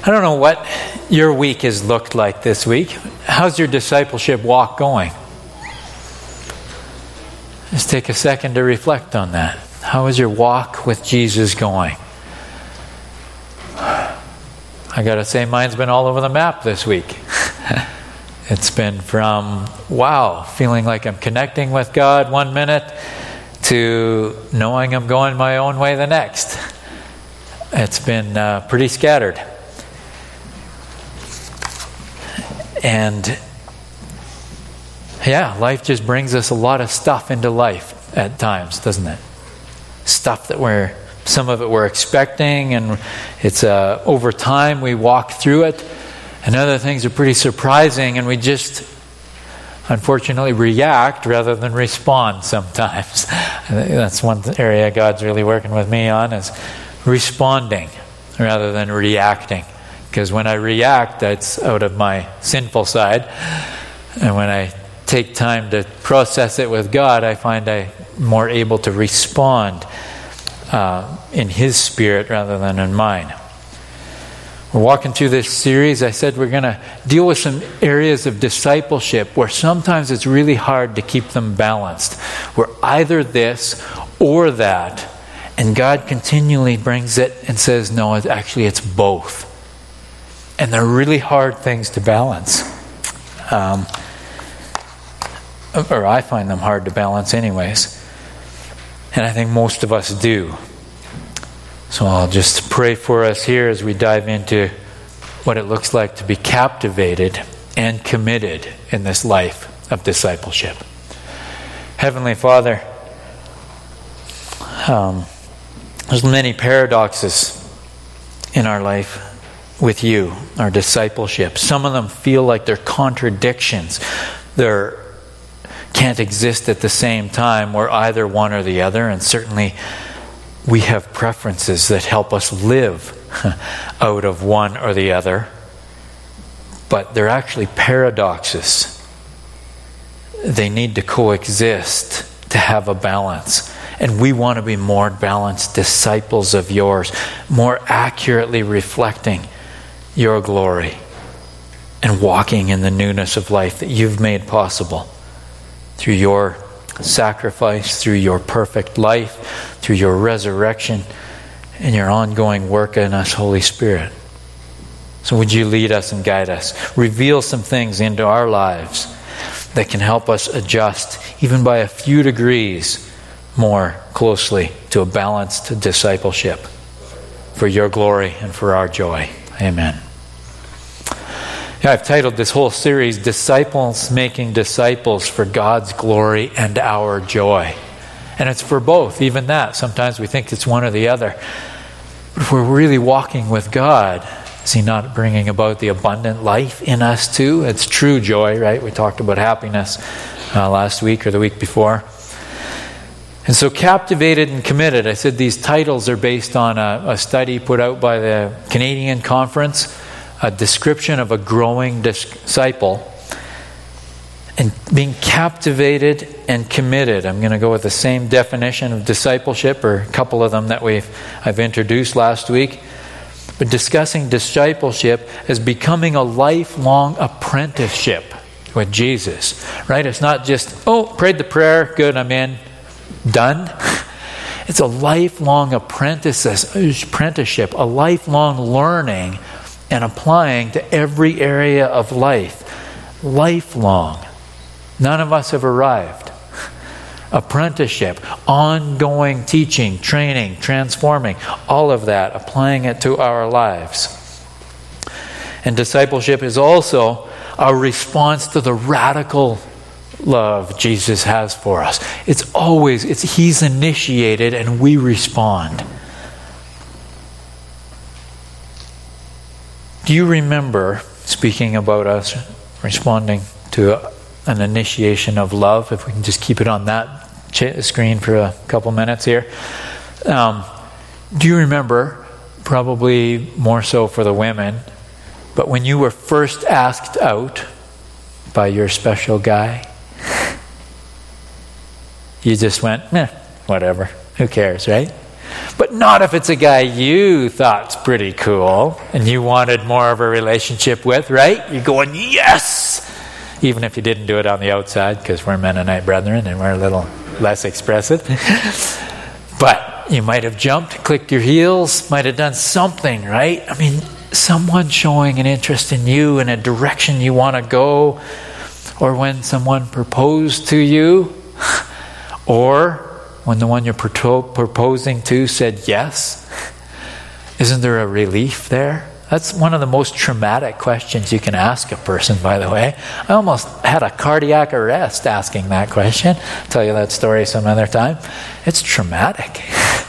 I don't know what your week has looked like this week. How's your discipleship walk going? Just take a second to reflect on that. How is your walk with Jesus going? I gotta say, mine's been all over the map this week. It's been from, wow, feeling like I'm connecting with God one minute to knowing I'm going my own way the next. It's been pretty scattered. And yeah, life just brings us a lot of stuff into life at times, doesn't it? Stuff that some of it we're expecting, and it's over time we walk through it. And other things are pretty surprising, and we just unfortunately react rather than respond sometimes. That's one area God's really working with me on, is responding rather than reacting. Because when I react, that's out of my sinful side. And when I take time to process it with God, I find I'm more able to respond in His Spirit rather than in mine. We're walking through this series. I said we're going to deal with some areas of discipleship where sometimes it's really hard to keep them balanced. We're either this or that. And God continually brings it and says, no, it's both. And they're really hard things to balance. Or I find them hard to balance anyways. And I think most of us do. So I'll just pray for us here as we dive into what it looks like to be captivated and committed in this life of discipleship. Heavenly Father, there's many paradoxes in our life with you, our discipleship. Some of them feel like they're contradictions. They can't exist at the same time. We're either one or the other, and certainly we have preferences that help us live out of one or the other. But they're actually paradoxes. They need to coexist to have a balance. And we want to be more balanced disciples of yours, more accurately reflecting your glory and walking in the newness of life that you've made possible through your sacrifice, through your perfect life, through your resurrection, and your ongoing work in us, Holy Spirit. So would you lead us and guide us? Reveal some things into our lives that can help us adjust, even by a few degrees, more closely to a balanced discipleship for your glory and for our joy. Amen. Yeah, I've titled this whole series, Disciples Making Disciples for God's Glory and Our Joy. And it's for both, even that. Sometimes we think it's one or the other. But if we're really walking with God, is He not bringing about the abundant life in us too? It's true joy, right? We talked about happiness last week or the week before. And so captivated and committed. I said these titles are based on a study put out by the Canadian Conference, a description of a growing disciple. And being captivated and committed. I'm going to go with the same definition of discipleship, or a couple of them that I've introduced last week. But discussing discipleship as becoming a lifelong apprenticeship with Jesus. Right? It's not just, prayed the prayer, good, I'm in. Done. It's a lifelong apprenticeship, a lifelong learning and applying to every area of life. Lifelong. None of us have arrived. Apprenticeship, ongoing teaching, training, transforming, all of that, applying it to our lives. And discipleship is also our response to the radical love Jesus has for us. He's initiated and we respond. Do you remember, speaking about us responding to an initiation of love, if we can just keep it on that screen for a couple minutes here. Do you remember, probably more so for the women, but when you were first asked out by your special guy, you just went, whatever, who cares, right? But not if it's a guy you thought's pretty cool and you wanted more of a relationship with, right? You're going, yes! Even if you didn't do it on the outside, because we're Mennonite brethren and we're a little less expressive. But you might have jumped, clicked your heels, might have done something, right? I mean, someone showing an interest in you in a direction you want to go, or when someone proposed to you, or when the one you're proposing to said yes. Isn't there a relief there? That's one of the most traumatic questions you can ask a person, by the way. I almost had a cardiac arrest asking that question. I'll tell you that story some other time. It's traumatic.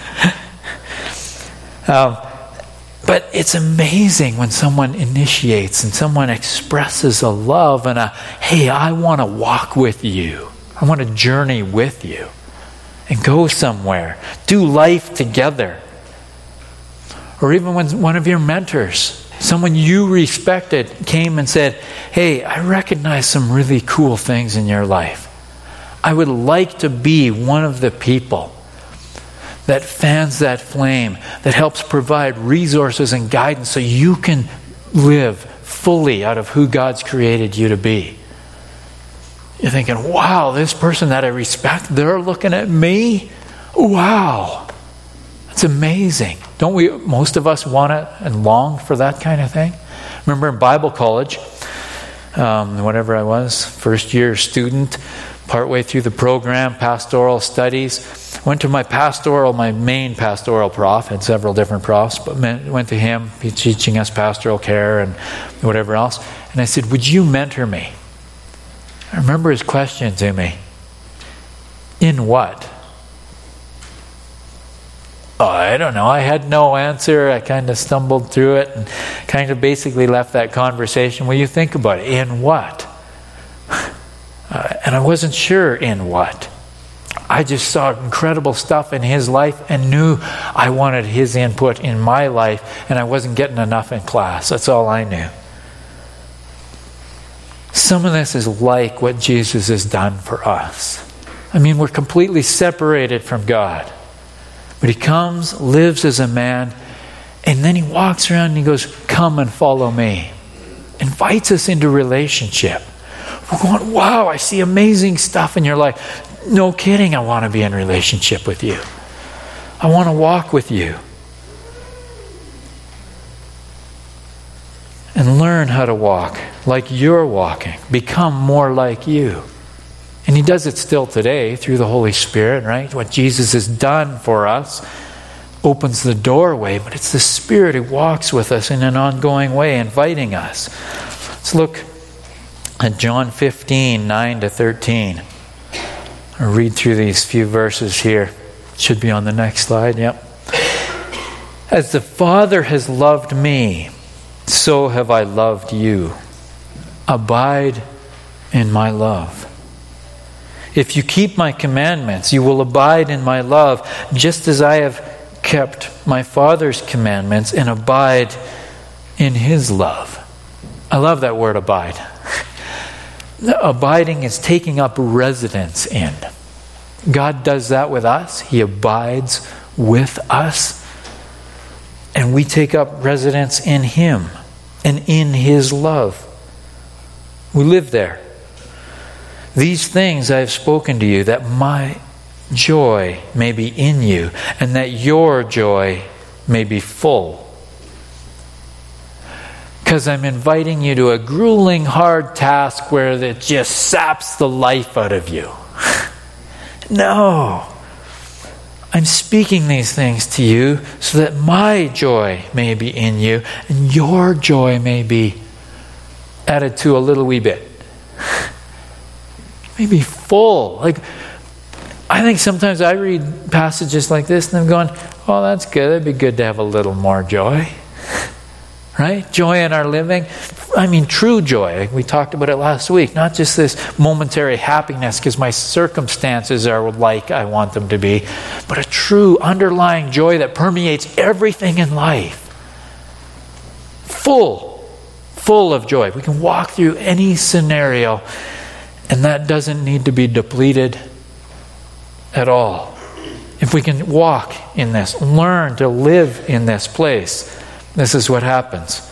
But it's amazing when someone initiates and someone expresses a love and a, hey, I want to walk with you. I want to journey with you and go somewhere. Do life together. Or even when one of your mentors, someone you respected, came and said, hey, I recognize some really cool things in your life. I would like to be one of the people that fans that flame, that helps provide resources and guidance so you can live fully out of who God's created you to be. You're thinking, wow, this person that I respect, they're looking at me? Wow. It's amazing. Don't we, most of us want it and long for that kind of thing? Remember in Bible college, whatever I was, first year student, partway through the program, pastoral studies, went to my main pastoral prof, had several different profs, but went to him, he's teaching us pastoral care and whatever else. And I said, would you mentor me? I remember his question to me. In what? Oh, I don't know. I had no answer. I kind of stumbled through it and kind of basically left that conversation. Well, you think about it. In what? And I wasn't sure in what. I just saw incredible stuff in his life and knew I wanted his input in my life, and I wasn't getting enough in class. That's all I knew. Some of this is like what Jesus has done for us. I mean, we're completely separated from God. But he comes, lives as a man, and then he walks around and he goes, come and follow me. Invites us into relationship. We're going, wow, I see amazing stuff in your life. No kidding, I want to be in relationship with you. I want to walk with you. And learn how to walk like you're walking. Become more like you. And he does it still today through the Holy Spirit, right? What Jesus has done for us opens the doorway, but it's the Spirit who walks with us in an ongoing way, inviting us. Let's look at John 15, 9 to 13. I'll read through these few verses here. It should be on the next slide, yep. As the Father has loved me, so have I loved you. Abide in my love. If you keep my commandments, you will abide in my love, just as I have kept my Father's commandments and abide in his love. I love that word abide. Abiding is taking up residence in. God does that with us. He abides with us. And we take up residence in him and in his love. We live there. These things I have spoken to you, that my joy may be in you, and that your joy may be full. Because I'm inviting you to a grueling, hard task where it just saps the life out of you. No. I'm speaking these things to you so that my joy may be in you, and your joy may be added to a little wee bit. Maybe full. Like, I think sometimes I read passages like this and I'm going, oh, that's good. It'd be good to have a little more joy. Right? Joy in our living. I mean, true joy. We talked about it last week. Not just this momentary happiness because my circumstances are like I want them to be, but a true underlying joy that permeates everything in life. Full of joy. We can walk through any scenario, and that doesn't need to be depleted at all. if we can walk in this, learn to live in this place, this is what happens.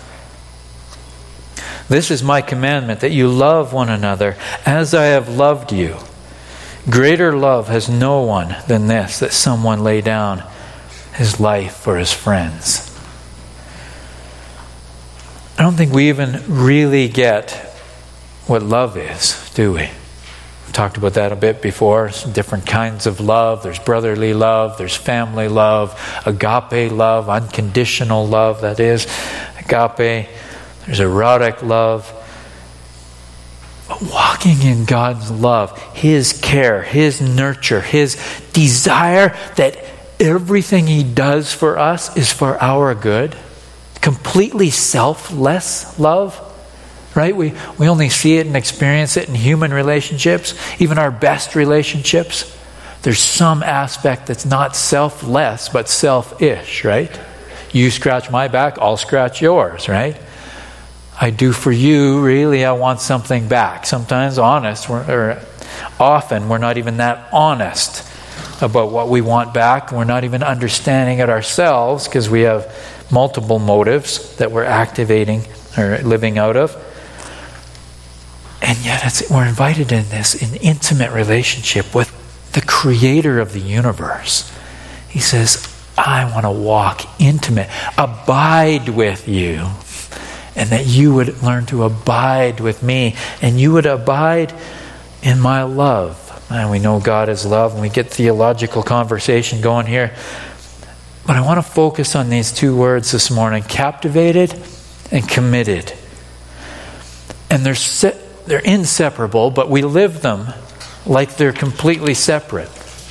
This is my commandment, that you love one another as I have loved you. Greater love has no one than this, that someone lay down his life for his friends. I don't think we even really get what love is, do we? We talked about that a bit before. Some different kinds of love. There's brotherly love, there's family love, agape love, unconditional love, that is, agape. There's erotic love. But walking in God's love, His care, His nurture, His desire that everything He does for us is for our good. Completely selfless love. Right? We only see it and experience it in human relationships, even our best relationships. There's some aspect that's not selfless, but selfish, right? You scratch my back, I'll scratch yours, right? I do for you, really, I want something back. Sometimes often we're not even that honest about what we want back. We're not even understanding it ourselves because we have multiple motives that we're activating or living out of. And yet we're invited in this in intimate relationship with the Creator of the universe. He says, I want to walk intimate, abide with you, and that you would learn to abide with me, and you would abide in my love. And we know God is love, and we get theological conversation going here. But I want to focus on these two words this morning, captivated and committed. And they're inseparable, but we live them like they're completely separate.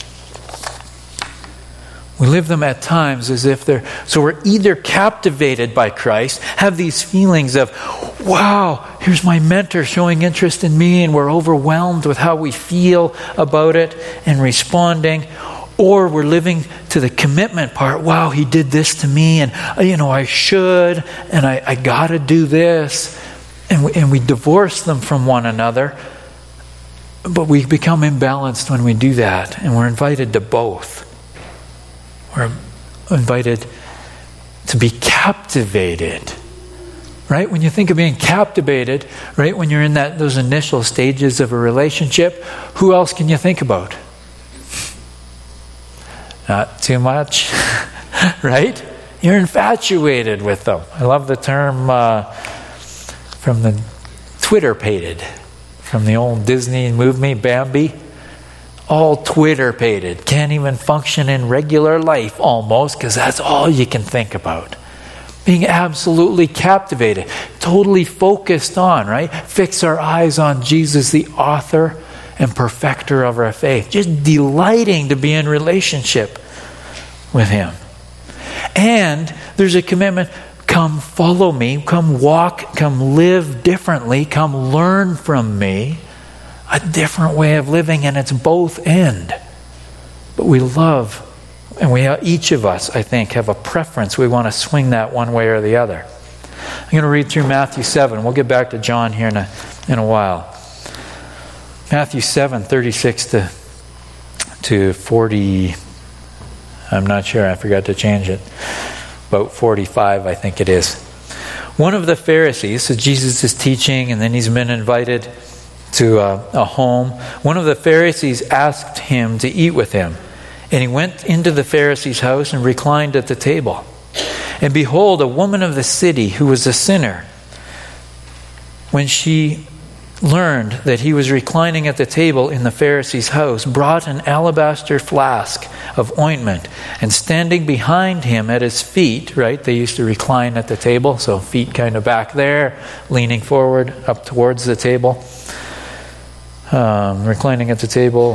We live them at times as if they're... So we're either captivated by Christ, have these feelings of, wow, here's my mentor showing interest in me, and we're overwhelmed with how we feel about it and responding. Or we're living to the commitment part. Wow, he did this to me, and I should, and I got to do this. And we divorce them from one another, but we become imbalanced when we do that, and we're invited to both. We're invited to be captivated. Right? When you think of being captivated, right, when you're in those initial stages of a relationship, who else can you think about? Not too much, right? You're infatuated with them. I love the term from the Twitter-pated, from the old Disney movie, Bambi. All Twitter-pated. Can't even function in regular life almost, because that's all you can think about. Being absolutely captivated, totally focused on, right? Fix our eyes on Jesus, the author and perfecter of our faith. Just delighting to be in relationship with Him. And there's a commitment, come follow me, come walk, come live differently, come learn from me. A different way of living, and it's both end. But we love, and each of us, I think, have a preference. We want to swing that one way or the other. I'm going to read through Matthew 7. We'll get back to John here in a while. Matthew 7, 36 to 40. I'm not sure. I forgot to change it. About 45, I think it is. One of the Pharisees, so Jesus is teaching, and then he's been invited to a home. One of the Pharisees asked him to eat with him. And he went into the Pharisee's house and reclined at the table. And behold, a woman of the city who was a sinner, when she learned that he was reclining at the table in the Pharisee's house, brought an alabaster flask of ointment, and standing behind him at his feet, right, they used to recline at the table, so feet kind of back there, leaning forward up towards the table, reclining at the table,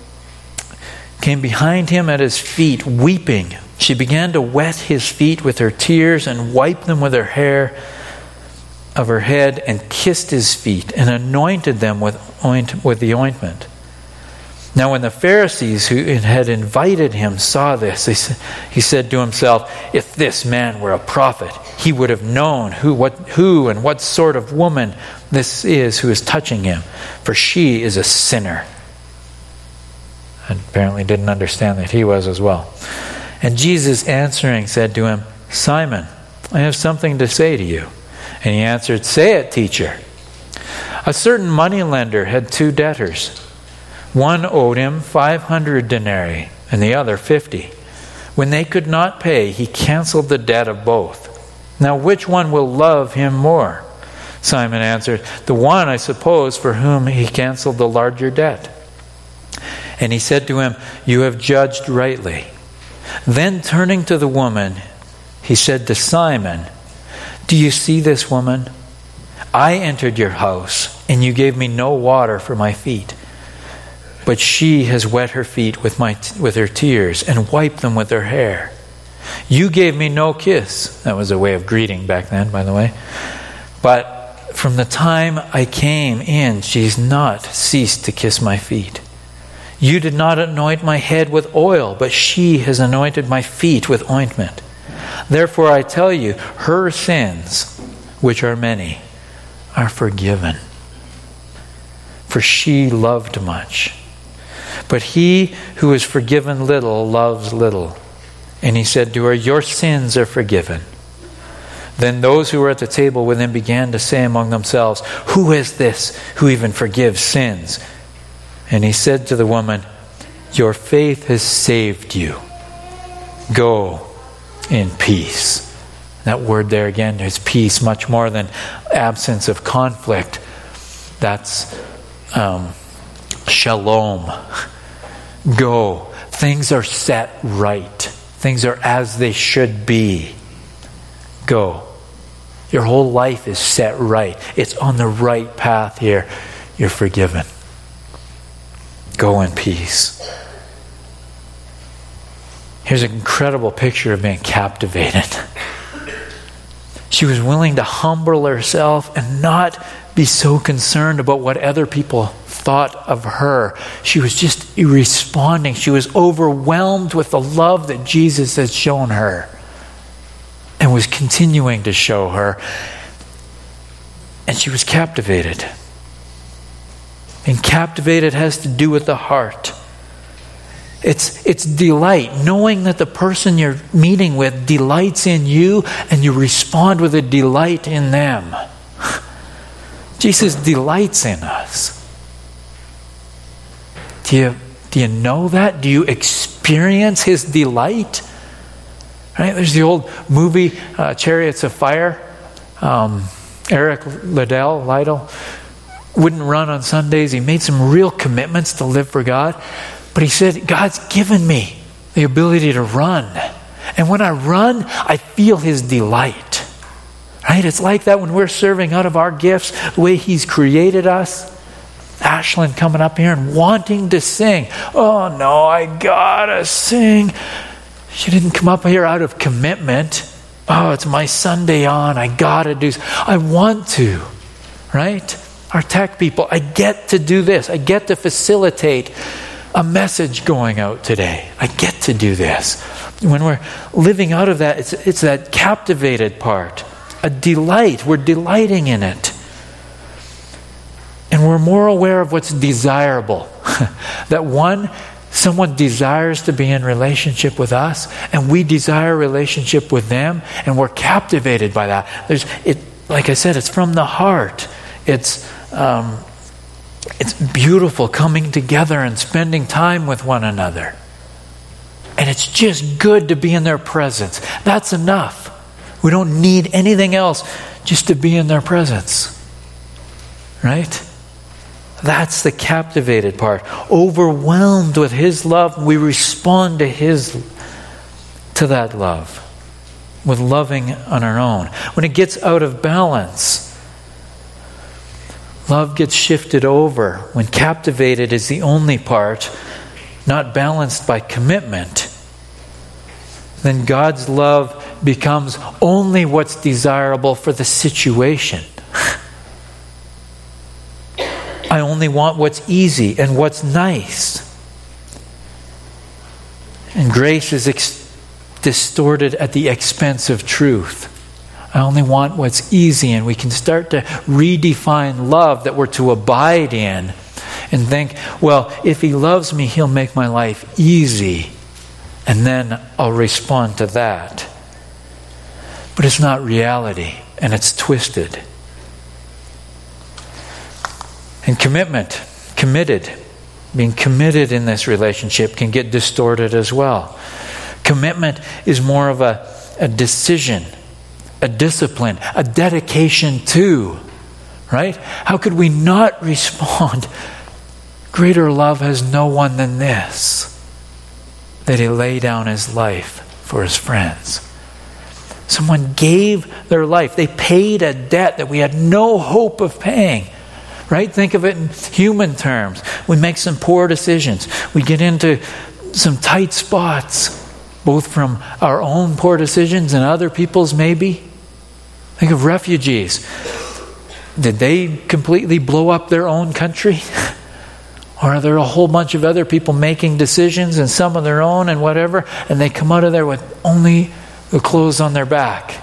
came behind him at his feet, weeping. She began to wet his feet with her tears and wiped them with her hair of her head, and kissed his feet and anointed them with the ointment. Now when the Pharisees who had invited him saw this, he said to himself, if this man were a prophet, he would have known who and what sort of woman this is who is touching him, for she is a sinner. and apparently didn't understand that he was as well. And Jesus answering said to him, Simon, I have something to say to you. And he answered, Say it, teacher. A certain moneylender had 2 debtors. One owed him 500 denarii and the other 50. When they could not pay, he canceled the debt of both. Now which one will love him more? Simon answered, The one, I suppose, for whom he canceled the larger debt. And he said to him, You have judged rightly. Then turning to the woman, he said to Simon, Do you see this woman? I entered your house, and you gave me no water for my feet. But she has wet her feet with her tears and wiped them with her hair. You gave me no kiss. That was a way of greeting back then, by the way. But from the time I came in, she's not ceased to kiss my feet. You did not anoint my head with oil, but she has anointed my feet with ointment. Therefore I tell you, her sins, which are many, are forgiven. For she loved much. But he who is forgiven little loves little. And he said to her, Your sins are forgiven. Then those who were at the table with him began to say among themselves, Who is this who even forgives sins? And he said to the woman, Your faith has saved you. Go in peace. That word there again is peace, much more than absence of conflict. That's shalom. Go. Things are set right. Things are as they should be. Go. Your whole life is set right. It's on the right path here. You're forgiven. Go in peace. Here's an incredible picture of being captivated. She was willing to humble herself and not be so concerned about what other people thought of her. She was just responding. She was overwhelmed with the love that Jesus had shown her and was continuing to show her. And she was captivated. And captivated has to do with the heart. It's delight, knowing that the person you're meeting with delights in you and you respond with a delight in them. Jesus delights in us. Do you know that? Do you experience his delight? Right? There's the old movie Chariots of Fire. Eric Liddell wouldn't run on Sundays. He made some real commitments to live for God. But he said, God's given me the ability to run. And when I run, I feel his delight. Right? It's like that when we're serving out of our gifts, the way he's created us. Ashlyn coming up here and wanting to sing. Oh no, I gotta sing. She didn't come up here out of commitment. Oh, it's my Sunday on. I gotta do. I want to. Right? Our tech people, I get to do this. I get to facilitate a message going out today. I get to do this. When we're living out of that, it's that captivated part. A delight. We're delighting in it. And we're more aware of what's desirable. That someone desires to be in relationship with us, and we desire a relationship with them, and we're captivated by that. Like I said, it's from the heart. It's beautiful coming together and spending time with one another. And it's just good to be in their presence. That's enough. We don't need anything else just to be in their presence. Right? That's the captivated part. Overwhelmed with his love, we respond to that love with loving on our own. When it gets out of balance, love gets shifted over. When captivated is the only part, not balanced by commitment, then God's love becomes only what's desirable for the situation. I only want what's easy and what's nice. And grace is distorted at the expense of truth. I only want what's easy, and we can start to redefine love that we're to abide in and think, well, if he loves me, he'll make my life easy, and then I'll respond to that. But it's not reality, and it's twisted. And being committed in this relationship can get distorted as well. Commitment is more of a decision, a discipline, a dedication to, right? How could we not respond? Greater love has no one than this, that he lay down his life for his friends. Someone gave their life. They paid a debt that we had no hope of paying. Right? Think of it in human terms. We make some poor decisions. We get into some tight spots, both from our own poor decisions and other people's maybe. Think of refugees. Did they completely blow up their own country? Or are there a whole bunch of other people making decisions and some of their own and whatever, and they come out of there with only the clothes on their back?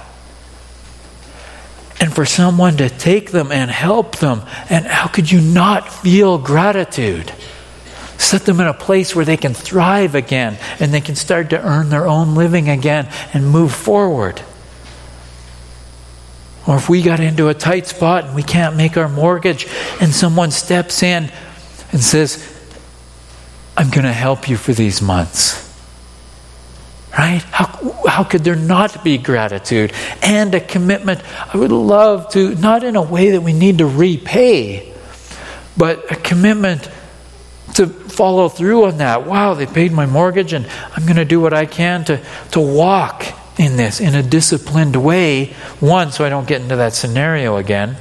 And for someone to take them and help them, and how could you not feel gratitude? Set them in a place where they can thrive again, and they can start to earn their own living again and move forward. Or if we got into a tight spot and we can't make our mortgage, and someone steps in and says, I'm going to help you for these months. Right? How could there not be gratitude and a commitment? I would love to, not in a way that we need to repay, but a commitment to follow through on that. Wow, they paid my mortgage, and I'm going to do what I can to walk in this in a disciplined way. One, so I don't get into that scenario again.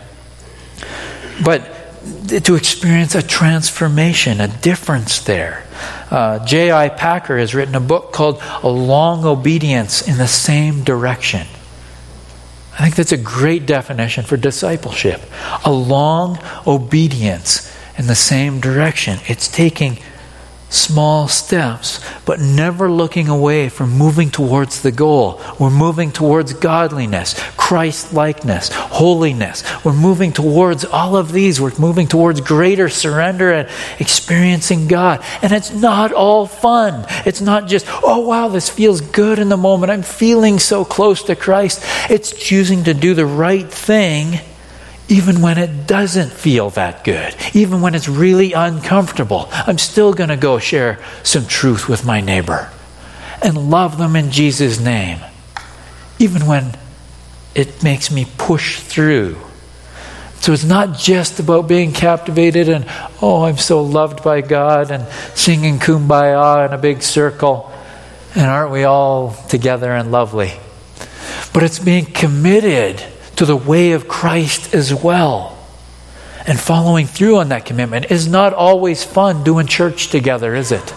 But to experience a transformation, a difference there. J.I. Packer has written a book called A Long Obedience in the Same Direction. I think that's a great definition for discipleship. A long obedience in the same direction. It's taking small steps, but never looking away from moving towards the goal. We're moving towards godliness, Christ-likeness, holiness. We're moving towards all of these. We're moving towards greater surrender and experiencing God. And it's not all fun. It's not just, oh wow, this feels good in the moment. I'm feeling so close to Christ. It's choosing to do the right thing even when it doesn't feel that good, even when it's really uncomfortable. I'm still going to go share some truth with my neighbor and love them in Jesus' name, even when it makes me push through. So it's not just about being captivated and, oh, I'm so loved by God, and singing Kumbaya in a big circle, and aren't we all together and lovely? But it's being committed to the way of Christ as well. And following through on that commitment is not always fun doing church together, is it?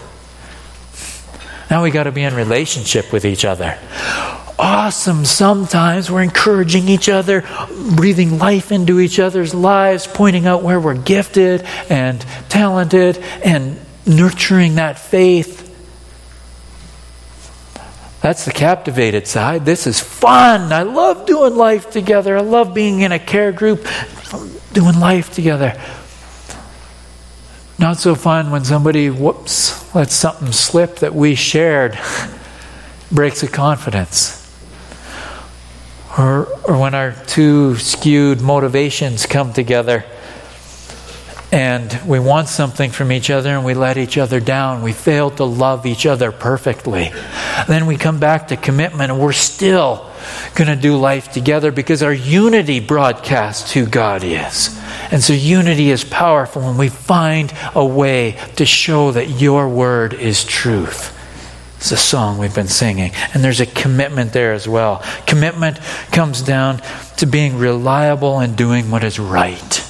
Now we got to be in relationship with each other. Awesome. Sometimes we're encouraging each other, breathing life into each other's lives, pointing out where we're gifted and talented, and nurturing that faith. That's the captivated side. This is fun. I love doing life together. I love being in a care group, doing life together. Not so fun when somebody, lets something slip that we shared, breaks a confidence. Or when our two skewed motivations come together and we want something from each other and we let each other down. We fail to love each other perfectly. Then we come back to commitment and we're still going to do life together because our unity broadcasts who God is. And so unity is powerful when we find a way to show that your word is truth. It's a song we've been singing. And there's a commitment there as well. Commitment comes down to being reliable and doing what is right.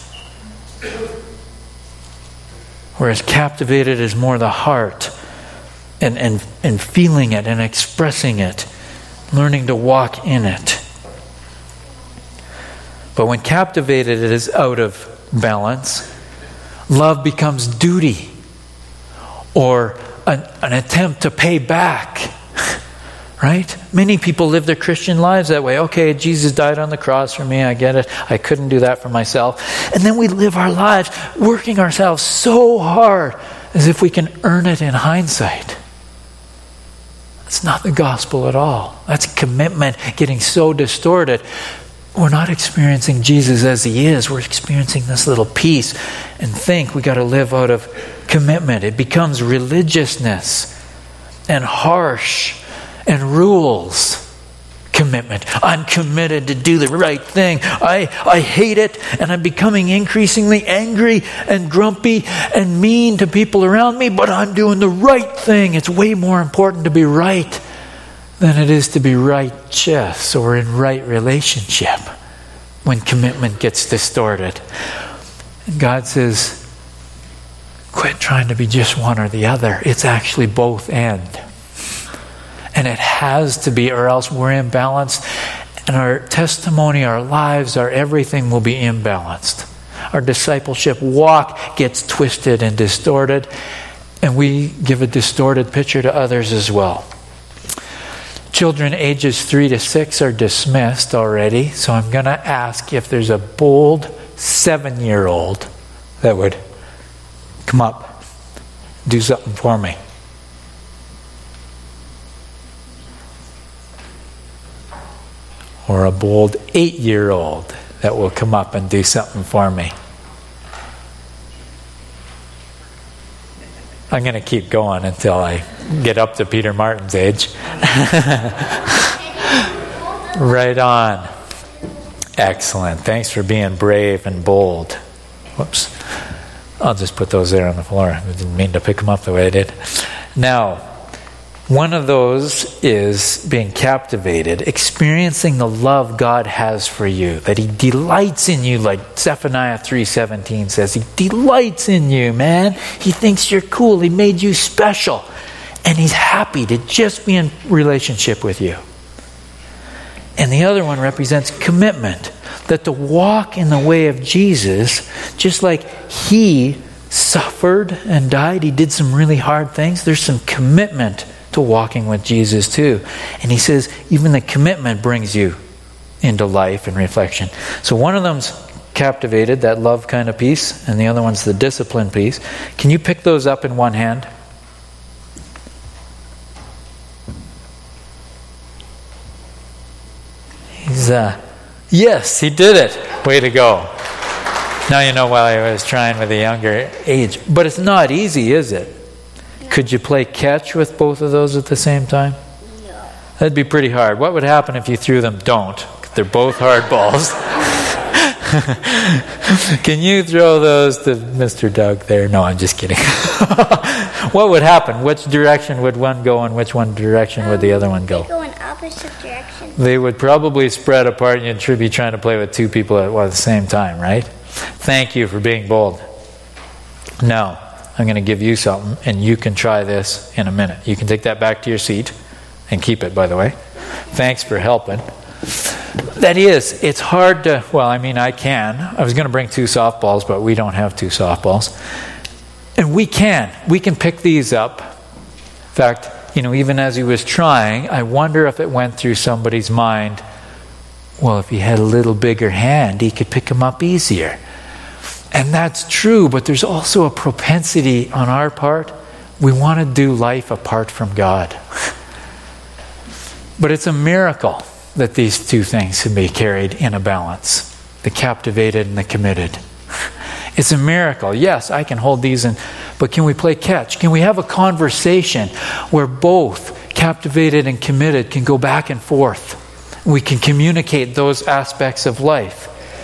Whereas captivated is more the heart and feeling it and expressing it, learning to walk in it. But when captivated is out of balance, love becomes duty or an attempt to pay back, Right? Many people live their Christian lives that way. Okay, Jesus died on the cross for me. I get it. I couldn't do that for myself. And then we live our lives working ourselves so hard as if we can earn it in hindsight. That's not the gospel at all. That's commitment getting so distorted. We're not experiencing Jesus as he is. We're experiencing this little piece and think we got to live out of commitment. It becomes religiousness and harsh and rules. Commitment. I'm committed to do the right thing. I hate it, and I'm becoming increasingly angry and grumpy and mean to people around me, but I'm doing the right thing. It's way more important to be right than it is to be righteous or in right relationship when commitment gets distorted. And God says, quit trying to be just one or the other. It's actually both and. And it has to be, or else we're imbalanced. And our testimony, our lives, our everything will be imbalanced. Our discipleship walk gets twisted and distorted. And we give a distorted picture to others as well. Children ages 3 to 6 are dismissed already. So I'm going to ask if there's a bold 7-year-old that would come up, do something for me. Or a bold 8-year-old that will come up and do something for me. I'm going to keep going until I get up to Peter Martin's age. Right on. Excellent. Thanks for being brave and bold. Whoops. I'll just put those there on the floor. I didn't mean to pick them up the way I did. Now, one of those is being captivated, experiencing the love God has for you, that he delights in you, like Zephaniah 3:17 says. He delights in you, man. He thinks you're cool. He made you special. And he's happy to just be in relationship with you. And the other one represents commitment, that to walk in the way of Jesus, just like he suffered and died, he did some really hard things, there's some commitment to walking with Jesus too. And he says even the commitment brings you into life and reflection. So one of them's captivated, that love kind of piece, and the other one's the discipline piece. Can you pick those up in one hand? He's yes, he did it. Way to go. Now you know why I was trying with a younger age. But it's not easy, is it? Could you play catch with both of those at the same time? No. That'd be pretty hard. What would happen if you threw them? Don't. They're both hard balls. Can you throw those to Mr. Doug there? No, I'm just kidding. What would happen? Which direction would one go and which one direction would the other one go? They go in opposite directions. They would probably spread apart and you'd be trying to play with two people at the same time, right? Thank you for being bold. Now, I'm going to give you something, and you can try this in a minute. You can take that back to your seat, and keep it, by the way. Thanks for helping. That is, it's hard to, I can. I was going to bring 2 softballs, but we don't have 2 softballs. And we can pick these up. In fact, even as he was trying, I wonder if it went through somebody's mind, well, if he had a little bigger hand, he could pick them up easier. And that's true, but there's also a propensity on our part. We want to do life apart from God. But it's a miracle that these 2 things can be carried in a balance. The captivated and the committed. It's a miracle. Yes, I can hold these but can we play catch? Can we have a conversation where both captivated and committed can go back and forth? We can communicate those aspects of life.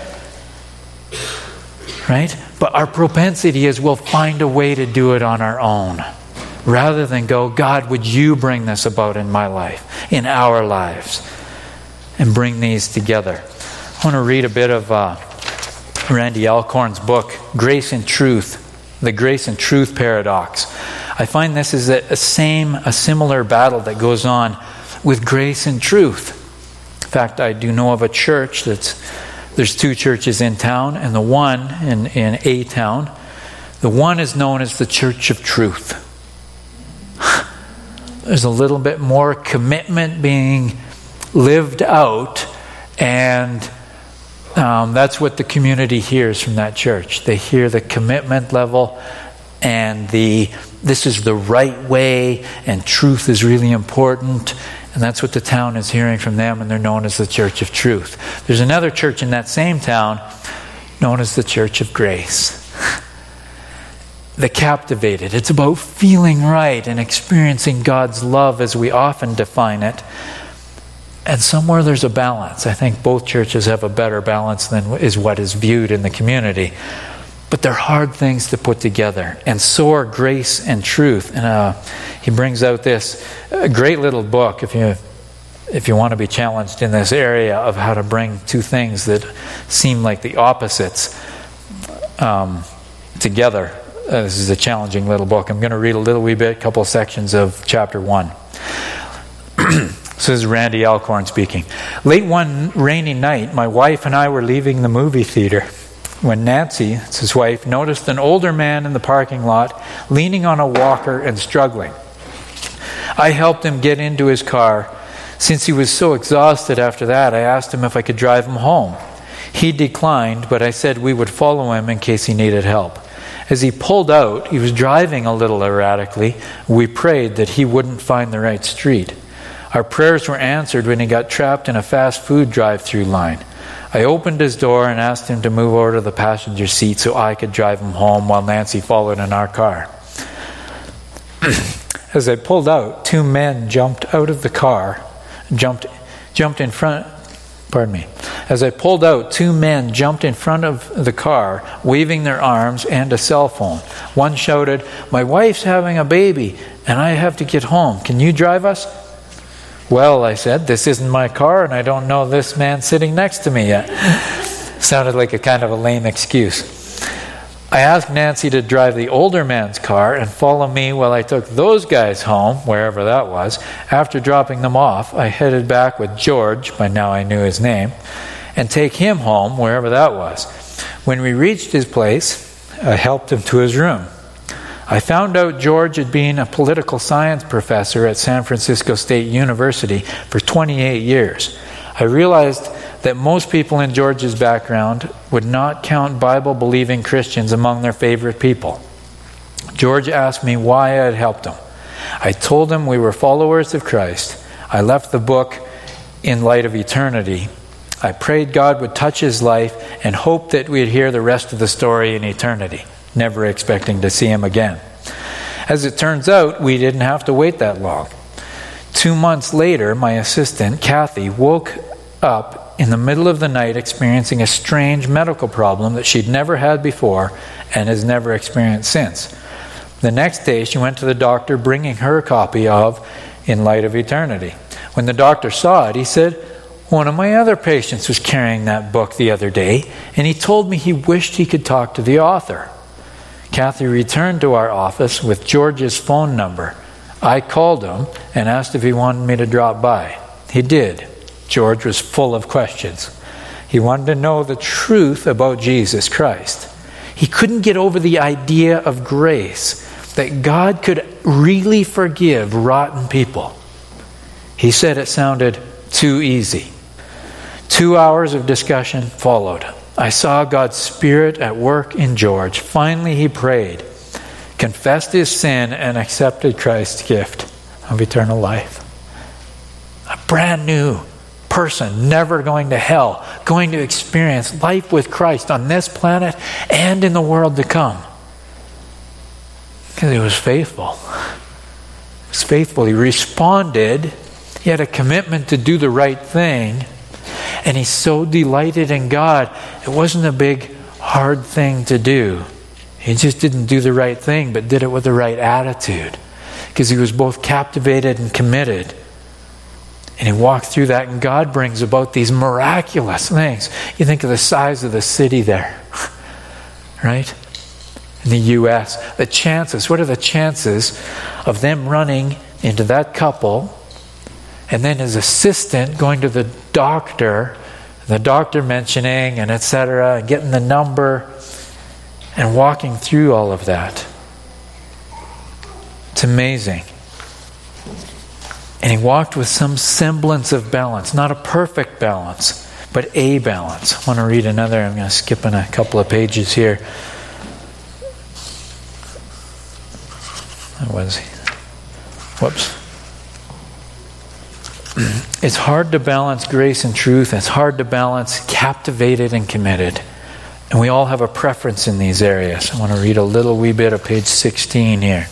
Right? But our propensity is we'll find a way to do it on our own. Rather than go, God, would you bring this about in my life, in our lives, and bring these together. I want to read a bit of Randy Alcorn's book, Grace and Truth, The Grace and Truth Paradox. I find this is a similar battle that goes on with grace and truth. In fact, I do know of a church there's 2 churches in town, and the one in a town, the one is known as the Church of Truth. There's a little bit more commitment being lived out, and that's what the community hears from that church. They hear the commitment level and this is the right way, and truth is really important, and that's what the town is hearing from them, and they're known as the Church of Truth. There's another church in that same town known as the Church of Grace. The captivated. It's about feeling right and experiencing God's love as we often define it. And somewhere there's a balance. I think both churches have a better balance than is what is viewed in the community. But they're hard things to put together. And so are grace and truth. And he brings out this great little book, if you want to be challenged in this area, of how to bring two things that seem like the opposites together. This is a challenging little book. I'm going to read a little wee bit, a couple of sections of chapter 1. This is Randy Alcorn speaking. Late one rainy night, my wife and I were leaving the movie theater when Nancy, it's his wife, noticed an older man in the parking lot leaning on a walker and struggling. I helped him get into his car. Since he was so exhausted after that, I asked him if I could drive him home. He declined, but I said we would follow him in case he needed help. As he pulled out, he was driving a little erratically. We prayed that he wouldn't find the right street. Our prayers were answered when he got trapped in a fast food drive-through line. I opened his door and asked him to move over to the passenger seat so I could drive him home while Nancy followed in our car. As I pulled out, two men jumped out of the car, jumped in front. Pardon me. As I pulled out, two men jumped in front of the car, waving their arms and a cell phone. One shouted, "My wife's having a baby, and I have to get home. Can you drive us?" "Well," I said, "this isn't my car, and I don't know this man sitting next to me yet." Sounded like a kind of a lame excuse. I asked Nancy to drive the older man's car and follow me while I took those guys home, wherever that was. After dropping them off, I headed back with George, by now I knew his name, and take him home, wherever that was. When we reached his place, I helped him to his room. I found out George had been a political science professor at San Francisco State University for 28 years. I realized that most people in George's background would not count Bible-believing Christians among their favorite people. George asked me why I had helped him. I told him we were followers of Christ. I left the book In Light of Eternity. I prayed God would touch his life and hoped that we'd hear the rest of the story in eternity, never expecting to see him again. As it turns out, we didn't have to wait that long. 2 months later, my assistant, Kathy, woke up in the middle of the night experiencing a strange medical problem that she'd never had before and has never experienced since. The next day, she went to the doctor bringing her copy of In Light of Eternity. When the doctor saw it, he said, "One of my other patients was carrying that book the other day, and he told me he wished he could talk to the author." Kathy returned to our office with George's phone number. I called him and asked if he wanted me to drop by. He did. George was full of questions. He wanted to know the truth about Jesus Christ. He couldn't get over the idea of grace, that God could really forgive rotten people. He said it sounded too easy. 2 hours of discussion followed. I saw God's Spirit at work in George. Finally, he prayed, confessed his sin, and accepted Christ's gift of eternal life. A brand new person, never going to hell, going to experience life with Christ on this planet and in the world to come. Because he was faithful. He was faithful. He responded. He had a commitment to do the right thing. And he so delighted in God. It wasn't a big, hard thing to do. He just didn't do the right thing, but did it with the right attitude. Because he was both captivated and committed. And he walked through that, and God brings about these miraculous things. You think of the size of the city there, right? In the U.S., the chances, what are the chances of them running into that couple, and then his assistant going to the doctor mentioning, and etc., and getting the number, and walking through all of that? It's amazing. And he walked with some semblance of balance. Not a perfect balance, but a balance. I want to read another. I'm going to skip in a couple of pages here. Whoops. It's hard to balance grace and truth. It's hard to balance captivated and committed. And we all have a preference in these areas. I want to read a little wee bit of page 16 here.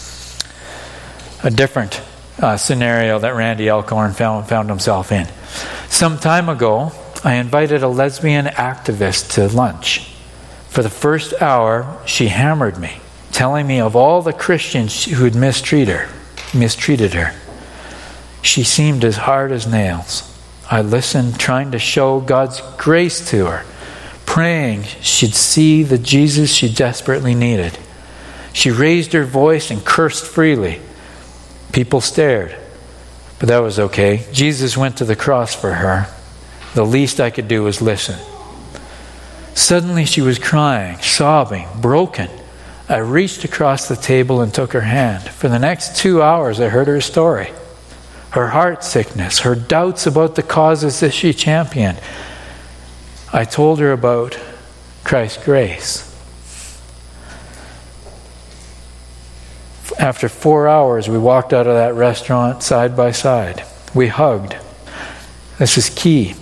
A different scenario that Randy Alcorn found himself in. Some time ago, I invited a lesbian activist to lunch. For the first hour, she hammered me, telling me of all the Christians who had mistreated her. She seemed as hard as nails. I listened, trying to show God's grace to her, praying she'd see the Jesus she desperately needed. She raised her voice and cursed freely. People stared, but that was okay. Jesus went to the cross for her. The least I could do was listen. Suddenly she was crying, sobbing, broken. I reached across the table and took her hand. For the next 2 hours I heard her story. Her heart sickness, her doubts about the causes that she championed. I told her about Christ's grace. After 4 hours, we walked out of that restaurant side by side. We hugged. This is key.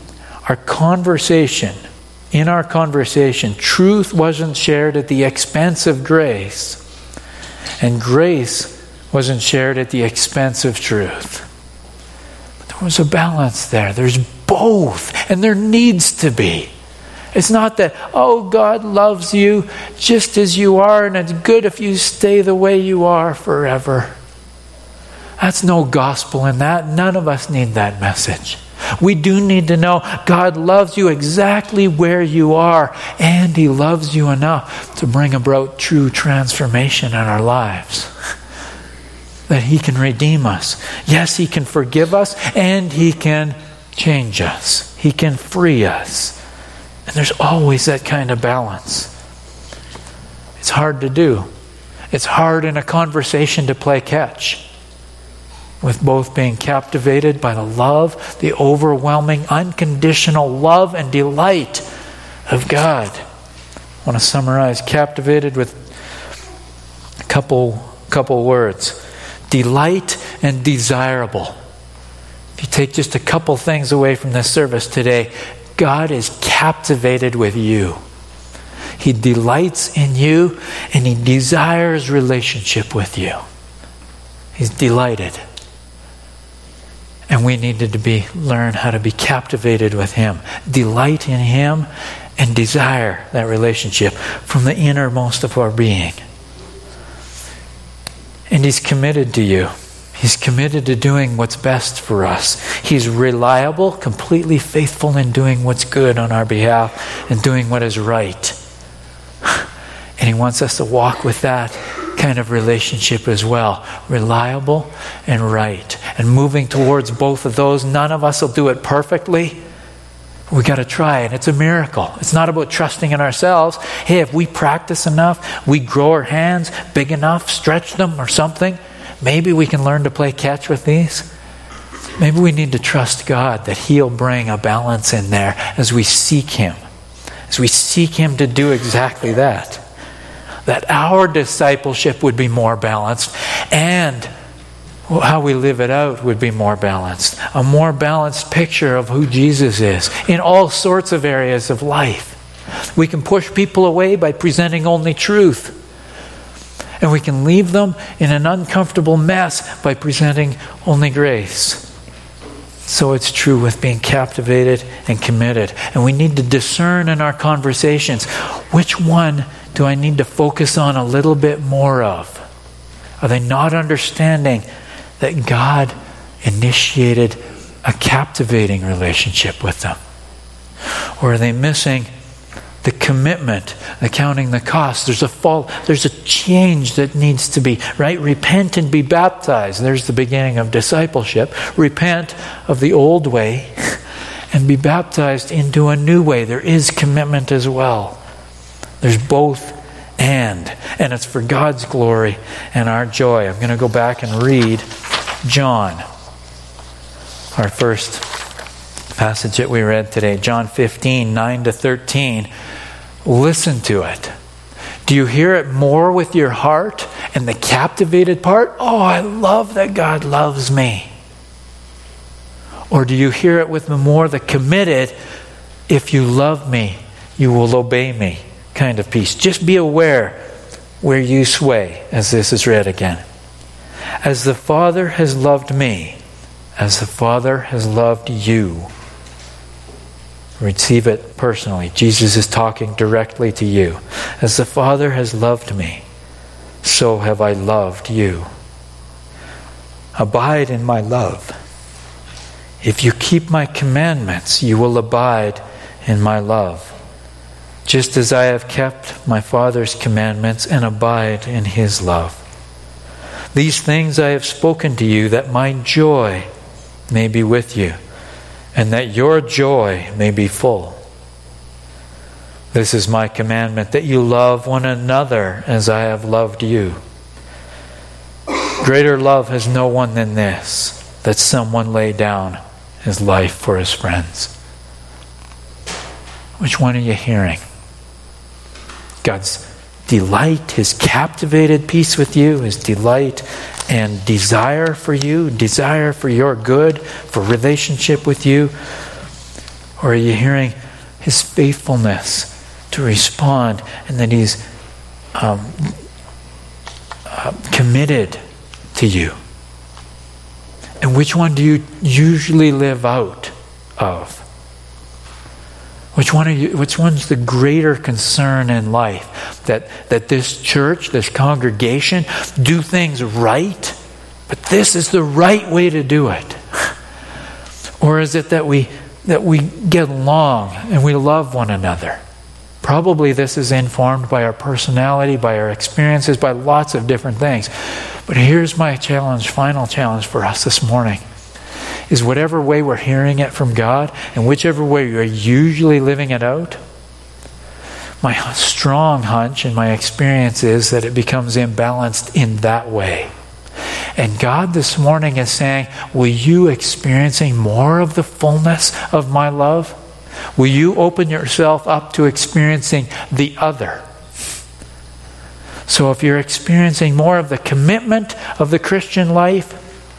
In our conversation, truth wasn't shared at the expense of grace, and grace wasn't shared at the expense of truth. But there was a balance there. There's both, and there needs to be. It's not that, oh, God loves you just as you are, and it's good if you stay the way you are forever. That's no gospel in that. None of us need that message. We do need to know God loves you exactly where you are, and He loves you enough to bring about true transformation in our lives. That He can redeem us. Yes, He can forgive us, and He can change us. He can free us. And there's always that kind of balance. It's hard to do. It's hard in a conversation to play catch, with both being captivated by the love, the overwhelming, unconditional love and delight of God. I want to summarize captivated with a couple words. Delight and desirable. If you take just a couple things away from this service today, God is captivated with you. He delights in you, and He desires relationship with you. He's delighted. And we needed to learn how to be captivated with Him. Delight in Him and desire that relationship from the innermost of our being. And He's committed to you. He's committed to doing what's best for us. He's reliable, completely faithful in doing what's good on our behalf and doing what is right. And He wants us to walk with that kind of relationship as well. Reliable and right. And moving towards both of those. None of us will do it perfectly. We got to try, and it's a miracle. It's not about trusting in ourselves. Hey, if we practice enough, we grow our hands big enough, stretch them or something, maybe we can learn to play catch with these. Maybe we need to trust God that He'll bring a balance in there as we seek Him. As we seek Him to do exactly that. That our discipleship would be more balanced, and how we live it out would be more balanced. A more balanced picture of who Jesus is in all sorts of areas of life. We can push people away by presenting only truth. And we can leave them in an uncomfortable mess by presenting only grace. So it's true with being captivated and committed. And we need to discern in our conversations, which one do I need to focus on a little bit more of? Are they not understanding that God initiated a captivating relationship with them? Or are they missing the commitment, accounting the cost? There's a change that needs to be, right? Repent and be baptized. There's the beginning of discipleship. Repent of the old way and be baptized into a new way. There is commitment as well. There's both and it's for God's glory and our joy. I'm going to go back and read John. our first passage that we read today, John 15, 9 to 13. Listen to it. Do you hear it more with your heart and the captivated part? Oh, I love that God loves me. Or do you hear it with the more the committed, if you love me, you will obey me kind of piece? Just be aware where you sway as this is read again. As the Father has loved me, as the Father has loved you. Receive it personally. Jesus is talking directly to you. As the Father has loved me, so have I loved you. Abide in my love. If you keep my commandments, you will abide in my love, just as I have kept my Father's commandments and abide in his love. These things I have spoken to you, that my joy may be with you, and that your joy may be full. This is my commandment, that you love one another as I have loved you. Greater love has no one than this, that someone lay down his life for his friends. Which one are you hearing? God's delight, his captivated peace with you, his delight and desire for you, desire for your good, for relationship with you? Or are you hearing his faithfulness to respond, and that he's committed to you? And which one do you usually live out of? Which one's the greater concern in life? That this church, this congregation, do things right, but this is the right way to do it? Or is it that we get along and we love one another? Probably this is informed by our personality, by our experiences, by lots of different things. But here's my challenge, final challenge for us this morning, is whatever way we're hearing it from God, and whichever way you're usually living it out, my strong hunch and my experience is that it becomes imbalanced in that way. And God this morning is saying, will you experiencing more of the fullness of my love? Will you open yourself up to experiencing the other? So if you're experiencing more of the commitment of the Christian life,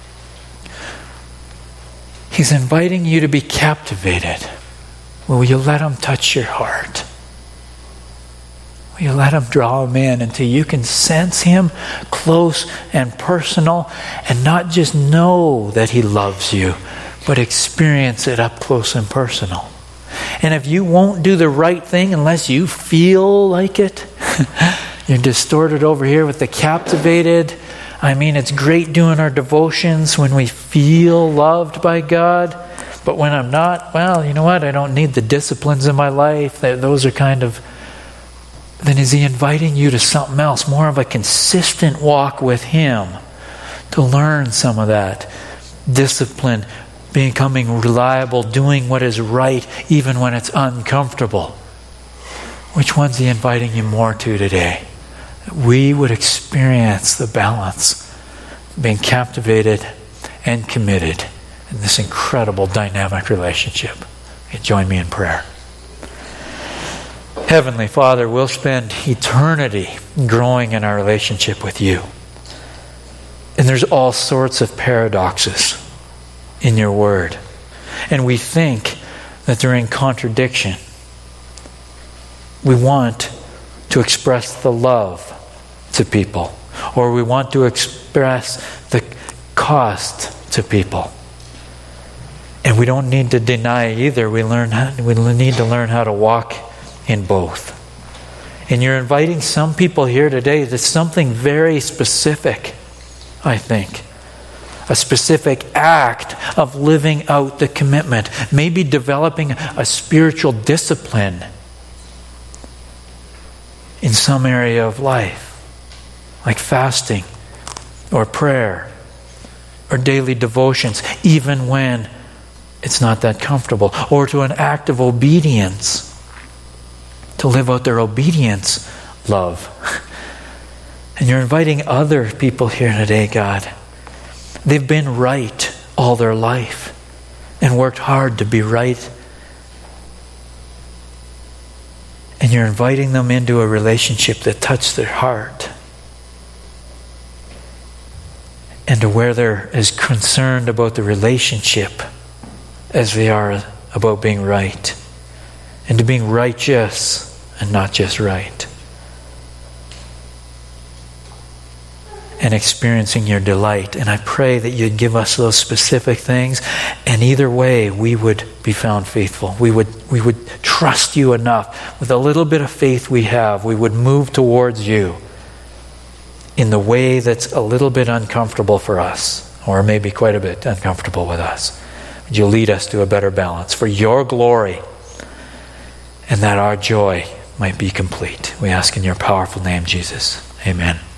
he's inviting you to be captivated. Will you let him touch your heart? Will you let him draw him in until you can sense him close and personal, and not just know that he loves you, but experience it up close and personal? And if you won't do the right thing unless you feel like it, you're distorted over here with the captivated. I mean, it's great doing our devotions when we feel loved by God. But when I'm not, well, you know what? I don't need the disciplines in my life. Those are kind of... Then is he inviting you to something else? More of a consistent walk with him, to learn some of that discipline, becoming reliable, doing what is right even when it's uncomfortable. Which one's he inviting you more to today? We would experience the balance, being captivated and committed in this incredible dynamic relationship. You join me in prayer. Heavenly Father, we'll spend eternity growing in our relationship with you. And there's all sorts of paradoxes in your word. And we think that they're in contradiction. We want to express the love to people, or we want to express the cost to people. And we don't need to deny either. We need to learn how to walk in both. And you're inviting some people here today to something very specific, I think. A specific act of living out the commitment. Maybe developing a spiritual discipline in some area of life, like fasting or prayer or daily devotions, even when it's not that comfortable, or to an act of obedience, to live out their obedience love. And you're inviting other people here today, God. They've been right all their life. and worked hard to be right. And you're inviting them into a relationship that touched their heart. And to where they're as concerned about the relationship as they are about being right. And to being righteous and not just right. And experiencing your delight. And I pray that you'd give us those specific things, and either way we would be found faithful. We would trust you enough. With a little bit of faith we have, we would move towards you in the way that's a little bit uncomfortable for us, or maybe quite a bit uncomfortable with us. Would you lead us to a better balance for your glory, and that our joy might be complete. We ask in your powerful name, Jesus. Amen.